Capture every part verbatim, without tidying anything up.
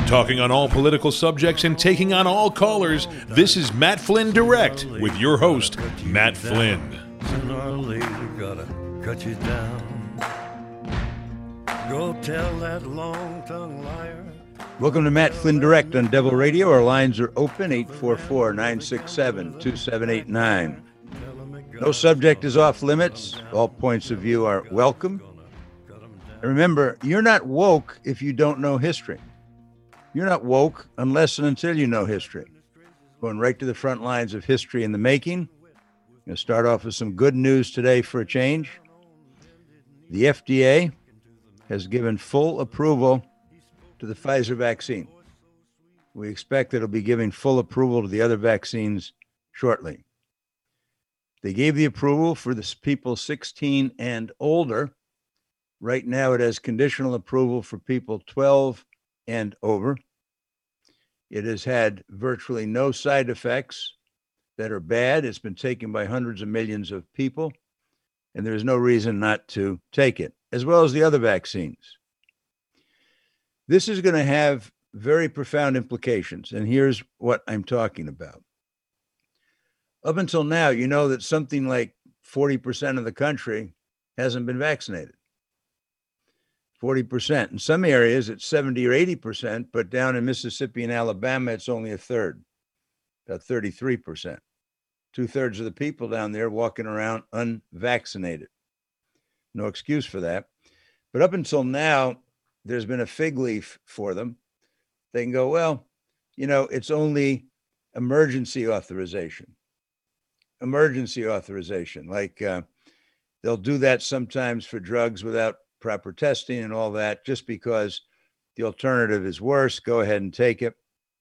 Talking on all political subjects and taking on all callers, this is Matt Flynn Direct with your host, Matt Flynn. Sooner or later, gotta cut you down. Go tell that long-tongued liar. Welcome to Matt Flynn Direct on Devil Radio. Our lines are open, eight four four, nine six seven, two seven eight nine. No subject is off limits. All points of view are welcome. And remember, you're not woke if you don't know history. You're not woke unless and until you know history. Going right to the front lines of history in the making. I'm going to start off with some good news today for a change. The F D A has given full approval to the Pfizer vaccine. We expect that it'll be giving full approval to the other vaccines shortly. They gave the approval for the people sixteen and older. Right now it has conditional approval for people twelve and over. It has had virtually no side effects that are bad. It's been taken by hundreds of millions of people, and there's no reason not to take it, as well as the other vaccines. This is going to have very profound implications, and here's what I'm talking about. Up until now, you know that something like forty percent of the country hasn't been vaccinated. forty percent. In some areas, it's seventy or eighty percent, but down in Mississippi and Alabama, it's only a third, about thirty-three percent. Two-thirds of the people down there walking around unvaccinated. No excuse for that. But up until now, there's been a fig leaf for them. They can go, well, you know, it's only emergency authorization. Emergency authorization. Like uh, they'll do that sometimes for drugs without proper testing and all that, just because the alternative is worse. Go ahead and take it.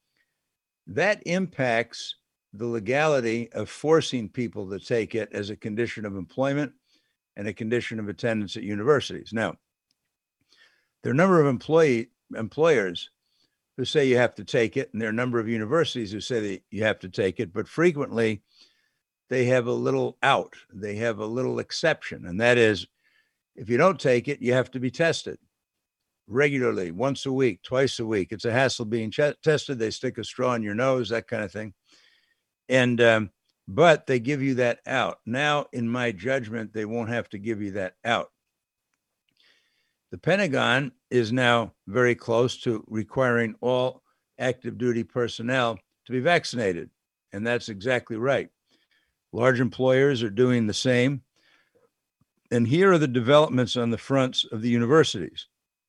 That impacts the legality of forcing people to take it as a condition of employment and a condition of attendance at universities. Now, there are a number of employee employers who say you have to take it, and there are a number of universities who say that you have to take it, but frequently they have a little out. They have a little exception, and that is, if you don't take it, you have to be tested regularly, once a week, twice a week. It's a hassle being ch- tested. They stick a straw in your nose, that kind of thing. And, um, but they give you that out. Now, in my judgment, they won't have to give you that out. The Pentagon is now very close to requiring all active duty personnel to be vaccinated. And that's exactly right. Large employers are doing the same. And here are the developments on the fronts of the universities.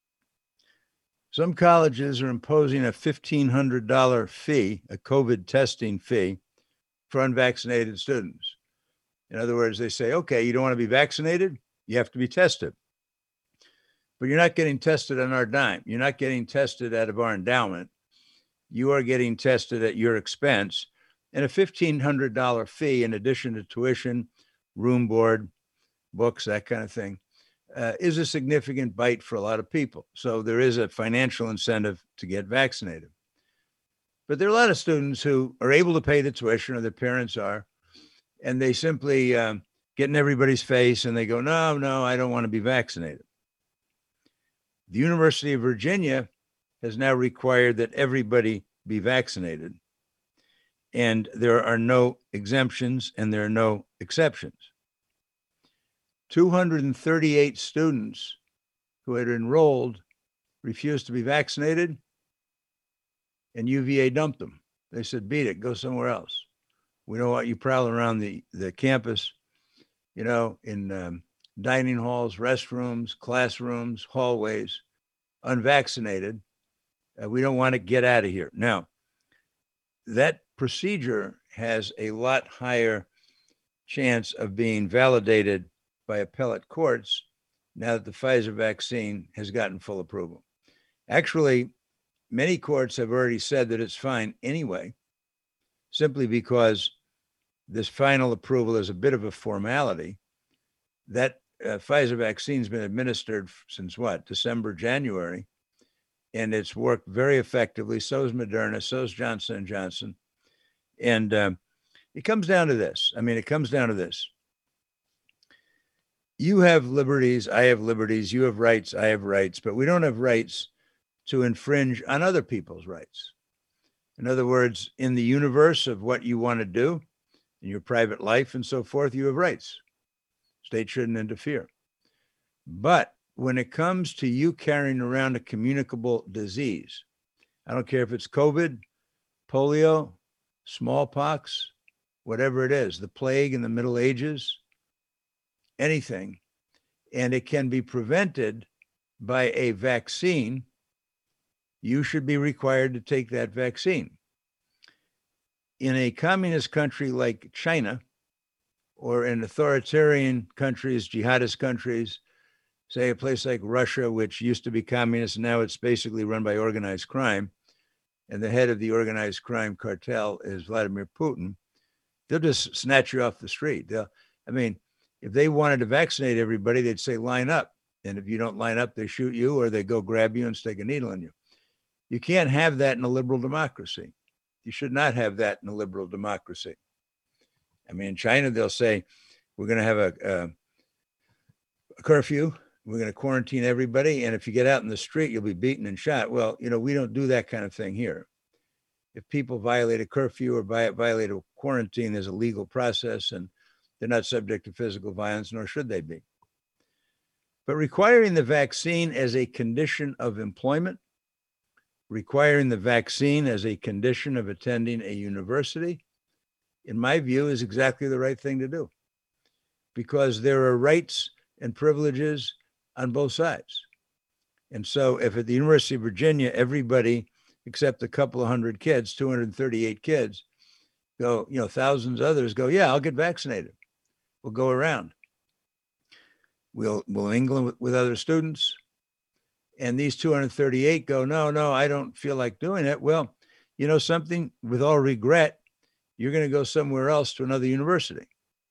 Some colleges are imposing a fifteen hundred dollars fee, a COVID testing fee for unvaccinated students. In other words, they say, okay, you don't want to be vaccinated, you have to be tested. But you're not getting tested on our dime. You're not getting tested out of our endowment. You are getting tested at your expense. And a fifteen hundred dollars fee, in addition to tuition, room board, books, that kind of thing, uh, is a significant bite for a lot of people. So there is a financial incentive to get vaccinated. But there are a lot of students who are able to pay the tuition, or their parents are, and they simply um, get in everybody's face and they go, no, no, I don't want to be vaccinated. The University of Virginia has now required that everybody be vaccinated. And there are no exemptions and there are no exceptions. two hundred thirty-eight students who had enrolled refused to be vaccinated, and U V A dumped them. They said, beat it, go somewhere else. We don't want you prowling around the, the campus, you know, in um, dining halls, restrooms, classrooms, hallways, unvaccinated. Uh, we don't want to get out of here. Now, that procedure has a lot higher chance of being validated by appellate courts now that the Pfizer vaccine has gotten full approval. Actually, many courts have already said that it's fine anyway, simply because this final approval is a bit of a formality. That uh, Pfizer vaccine's been administered since what, December, January, and it's worked very effectively. So is Moderna, so is Johnson and Johnson. And um, it comes down to this. I mean, it comes down to this. You have liberties, I have liberties, you have rights, I have rights, but we don't have rights to infringe on other people's rights. In other words, in the universe of what you want to do in your private life and so forth, you have rights. State shouldn't interfere. But when it comes to you carrying around a communicable disease, I don't care if it's COVID, polio, smallpox, whatever it is, the plague in the Middle Ages, anything, and it can be prevented by a vaccine, you should be required to take that vaccine. In a communist country like China, or in authoritarian countries, jihadist countries, say a place like Russia, which used to be communist, now it's basically run by organized crime, and the head of the organized crime cartel is Vladimir Putin, they'll just snatch you off the street. They'll, I mean, if they wanted to vaccinate everybody, they'd say, line up. And if you don't line up, they shoot you, or they go grab you and stick a needle in you. You can't have that in a liberal democracy. You should not have that in a liberal democracy. I mean, in China, they'll say, we're going to have a, a, a curfew. We're going to quarantine everybody. And if you get out in the street, you'll be beaten and shot. Well, you know, we don't do that kind of thing here. If people violate a curfew or violate a quarantine, there's a legal process, and they're not subject to physical violence, nor should they be. But requiring the vaccine as a condition of employment, requiring the vaccine as a condition of attending a university, in my view, is exactly the right thing to do, because there are rights and privileges on both sides. And so if at the University of Virginia, everybody except a couple of hundred kids, two hundred thirty-eight kids, go, you know, thousands others go, yeah, I'll get vaccinated. We'll go around. We'll, we'll mingle with, with other students. And these two hundred thirty-eight go, no, no, I don't feel like doing it. Well, you know something, with all regret, you're going to go somewhere else to another university.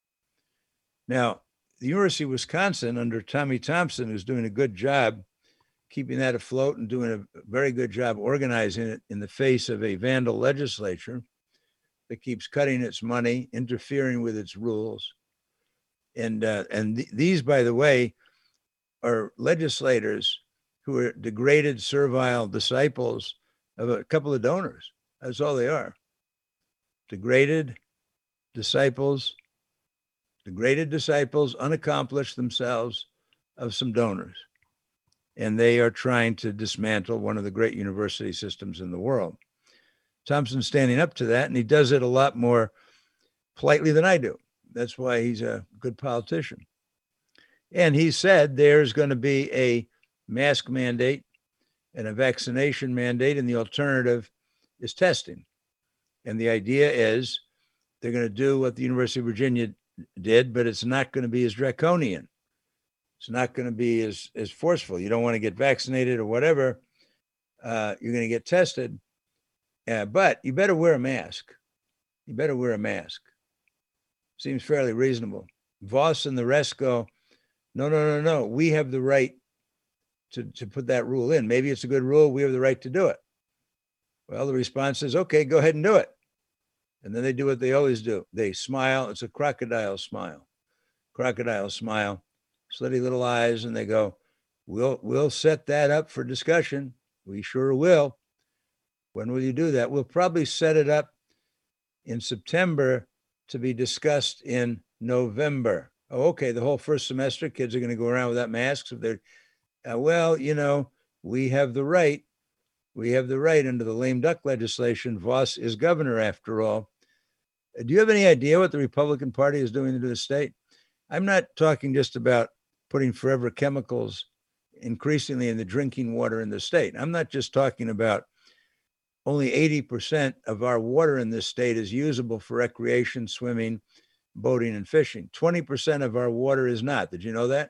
Now, the University of Wisconsin under Tommy Thompson, who's doing a good job keeping that afloat and doing a very good job organizing it in the face of a vandal legislature that keeps cutting its money, interfering with its rules. And, uh, and th- these, by the way, are legislators who are degraded, servile disciples of a couple of donors. That's all they are. Degraded disciples, degraded disciples, unaccomplished themselves, of some donors. And they are trying to dismantle one of the great university systems in the world. Thompson's standing up to that, and he does it a lot more politely than I do. That's why he's a good politician. And he said there's going to be a mask mandate and a vaccination mandate, and the alternative is testing. And the idea is they're going to do what the University of Virginia did, but it's not going to be as draconian. It's not going to be as, as forceful. You don't want to get vaccinated or whatever. Uh, you're going to get tested. Uh, but you better wear a mask. You better wear a mask. Seems fairly reasonable. Voss and the rest go, no, no, no, no. We have the right to, to put that rule in. Maybe it's a good rule. We have the right to do it. Well, the response is, okay, go ahead and do it. And then they do what they always do. They smile. It's a crocodile smile. Crocodile smile. Slitty little eyes, and they go, we'll we'll set that up for discussion. We sure will. When will you do that? We'll probably set it up in September to be discussed in November. Oh, okay, the whole first semester, kids are going to go around without masks. If they're, uh, well, you know, we have the right. We have the right under the lame duck legislation. Voss is governor after all. Do you have any idea what the Republican Party is doing to the state? I'm not talking just about putting forever chemicals increasingly in the drinking water in the state. I'm not just talking about only eighty percent of our water in this state is usable for recreation, swimming, boating, and fishing. twenty percent of our water is not. Did you know that?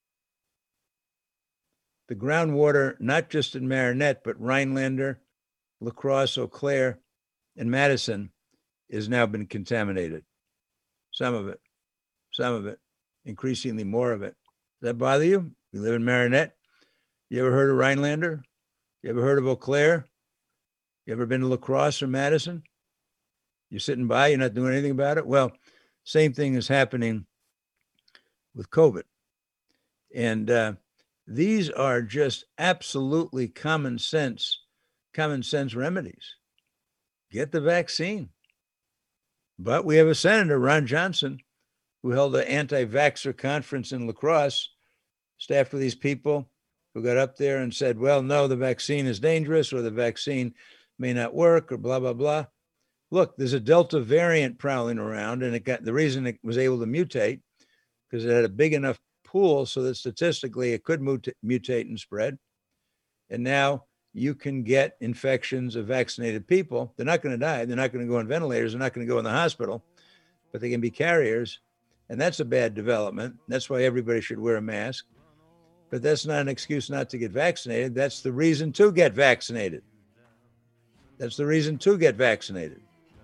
The groundwater, not just in Marinette, but Rhinelander, La Crosse, Eau Claire, and Madison, has now been contaminated. Some of it, some of it, increasingly more of it. Does that bother you? You live in Marinette? You ever heard of Rhinelander? You ever heard of Eau Claire? You ever been to La Crosse or Madison? You're sitting by, you're not doing anything about it? Well, same thing is happening with COVID. And uh, These are just absolutely common sense, common sense remedies. Get the vaccine. But we have a senator, Ron Johnson, who held an anti-vaxxer conference in La Crosse, staffed with these people who got up there and said, well, no, the vaccine is dangerous, or the vaccine may not work, or blah, blah, blah. Look, there's a Delta variant prowling around, and it got the reason it was able to mutate because it had a big enough pool so that statistically it could mut- mutate and spread. And now you can get infections of vaccinated people. They're not going to die. They're not going to go on ventilators. They're not going to go in the hospital, but they can be carriers. And that's a bad development. That's why everybody should wear a mask. But that's not an excuse not to get vaccinated. That's the reason to get vaccinated. That's the reason to get vaccinated.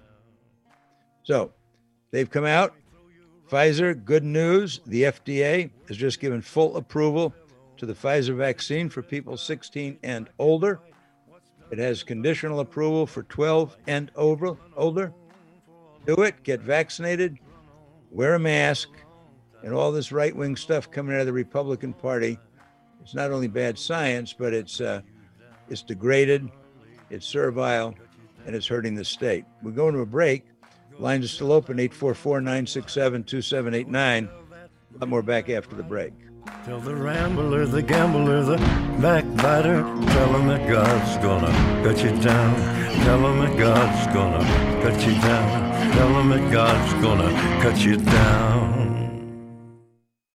So they've come out. Pfizer, good news. The F D A has just given full approval to the Pfizer vaccine for people sixteen and older. It has conditional approval for twelve and over, older. Do it, get vaccinated, wear a mask, and all this right-wing stuff coming out of the Republican Party. It's not only bad science, but it's uh, it's degraded, it's servile, and it's hurting the state. We're going to a break. Lines are still open, eight four four, nine six seven, two seven eight nine. A lot more back after the break. Tell the rambler, the gambler, the backbiter, tell him that God's gonna cut you down. Tell him that God's gonna cut you down. Tell him that God's gonna cut you down.